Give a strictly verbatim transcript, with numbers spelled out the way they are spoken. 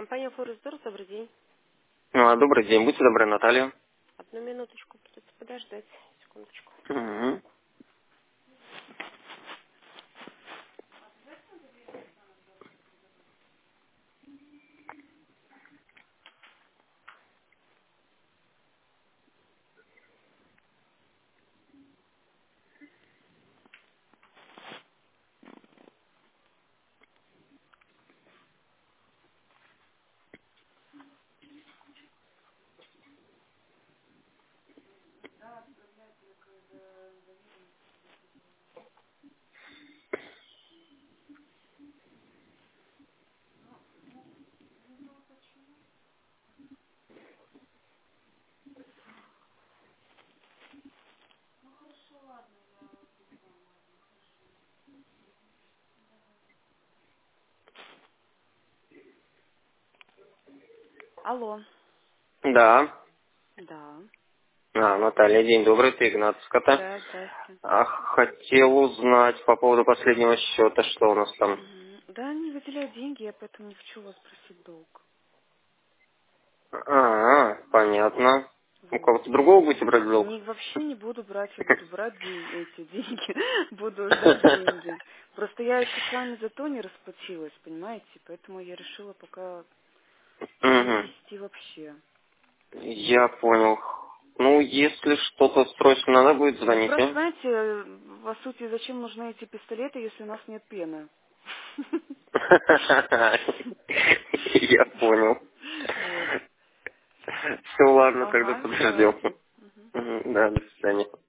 Компания Форестдор, добрый день. А, добрый день, будьте добры, Наталья. Одну минуточку, придется подождать. Секундочку. Мгм. Алло. Да. Да. А, Наталья, день добрый, ты Игнат Скота. Да, здрасте. А, хотел узнать по поводу последнего счета, что у нас там. Мгм. Да, они выделяют деньги, я поэтому не хочу у вас просить долг. А, понятно. У Вот. кого-то другого будете брать долг? Не, вообще не буду брать, я буду брать день, эти деньги, буду ждать деньги. Просто я еще с вами зато не расплатилась, понимаете? Поэтому я решила пока не Мгм. вести вообще. Я понял. Ну, если что-то срочно надо будет, Ну, просто, звоните. знаете, э, по сути, зачем нужны эти пистолеты, если у нас нет пены? Я понял. Вот. Все, ладно, тогда Ага, подождем. давайте. Мгм. Мгм, да, до свидания.